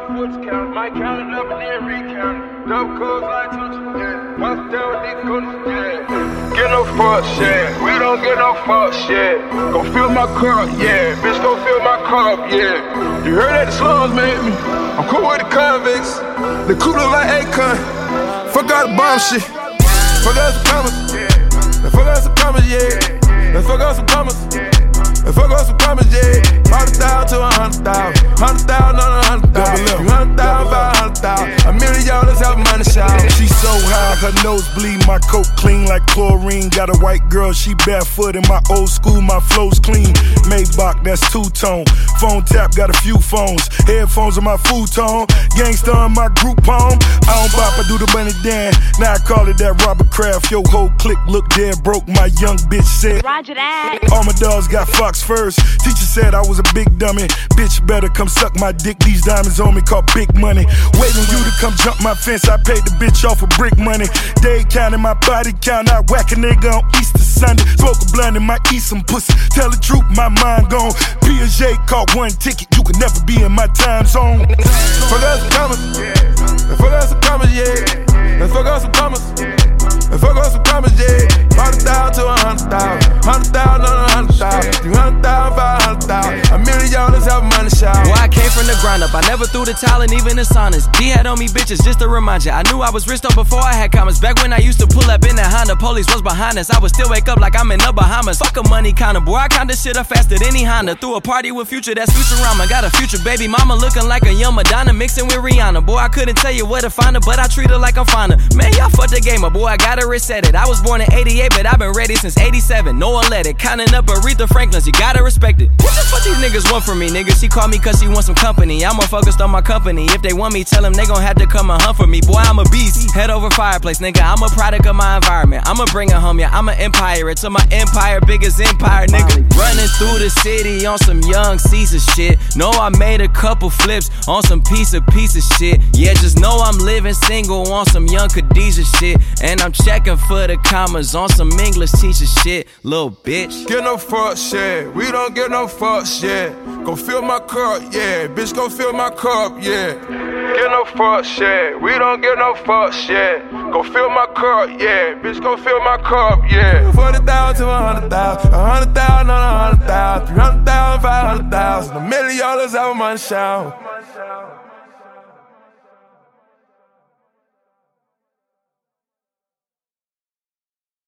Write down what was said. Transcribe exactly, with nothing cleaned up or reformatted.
Woods count, my count it up and then recount. Double codes like touch, yeah. Once down with these codes, yeah. Get no fuck shit, we don't get no fuck shit. Go fill my cup, yeah. Bitch, go fill my cup, yeah. You heard that the slums made me. I'm cool with the convicts. The cool look like Akon. Fuck all the bomb shit. Fuck out some commas. Fuck out some commas, yeah. Fuck out some commas. And fuck up some promise, yeah. Hundred thousand to a hundred thousand. Hundred thousand on a hundred thousand. Two hundred thousand, five hundred thousand. A million dollars have money shout. She so high, her nose bleed. My coat clean like chlorine. Got a white girl, she barefoot. In my old school, my flow's clean. Maybach, that's two-tone. Phone tap, got a few phones. Headphones on my futon. Gangsta on my group home. I don't bop, I do the money dance. Now I call it that Robert Kraft. Yo, whole clique look dead broke. My young bitch said, Roger that. All my dogs got fucked first. Teacher said I was a big dummy. Bitch better come suck my dick. These diamonds on me called big money. Waiting on you to come jump my fence. I paid the bitch off for brick money. Day counting my body count. I whack a nigga on Easter Sunday. Smoke a blunt and might eat some pussy. Tell the truth, my mind gone. Piaget caught one ticket. You can never be in my time zone. Fuck out some commas. Fuck out some commas, yeah. Fuck out some commas. Fuck out some commas, yeah. Hundred thousand to a hundred thousand. Hundred thousand on a hundred thousand. Two hundred thousand, five hundred thousand. A million dollars have money shout. Boy, I came from the ground up. I never threw the towel and even the saunas. D had on me bitches just to remind ya. I knew I was rich though before I had commas. Back when I used to pull up in that Honda, police was behind us. I would still wake up like I'm in the Bahamas. Fuck a money counter, boy. I count this shit up faster than any Honda. Threw a party with Future, that's Futurama. Got a future baby mama looking like a young Madonna mixing with Rihanna. Boy, I couldn't tell you where to find her, but I treat her like I'm finer. Man, y'all fucked the game up, boy. I gotta reset it. I was born in eighty-eight, but I've been ready since eighty-seven. No one let it. Counting up Aretha Franklin's, you gotta respect it. What the fuck these niggas want from me, nigga? She called me cause she wants some company. I'm more focused on my company. If they want me, tell them they gon' have to come and hunt for me. Boy, I'm a beast. Head over fireplace, nigga. I'm a product of my environment. I'ma bring it home, yeah. I'm an empire. It's my empire, biggest empire, nigga. Running through the city on some young Caesar shit. Know I made a couple flips on some piece of piece of shit. Yeah, just know I'm living single on some young Khadijah shit. And I'm checking for the commas on some English teacher shit, little bitch. Get no fuck shit, we don't get no fuck shit. Go fill my cup, yeah, bitch, go fill my cup, yeah. Get no fuck shit, we don't get no fuck shit. Go fill my cup, yeah, bitch, go fill my cup, yeah. Forty thousand to a hundred thousand, a hundred thousand on a hundred thousand, three hundred thousand, five hundred thousand, a million dollars out of my shower.